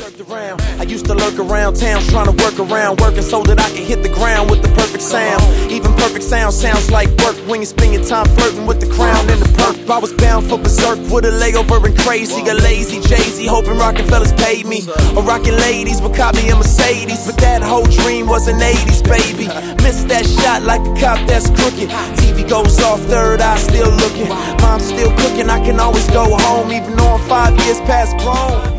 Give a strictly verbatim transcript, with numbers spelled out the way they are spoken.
circled around. I used to lurk around towns trying to work around, working so that I can hit the ground with the perfect sound. Even perfect sound sounds like work when you spend your time flirting with the crown and the perk. I was bound for berserk with a layover and crazy. A lazy Jay-Z hoping rockin' fellas paid me, or rockin' ladies would cop me a Mercedes. But that whole dream was an eighties, baby. Missed that shot like a cop that's crooked. T V goes off, third eye still looking. Mom's still cooking, I can always go home even though I'm five years past grown.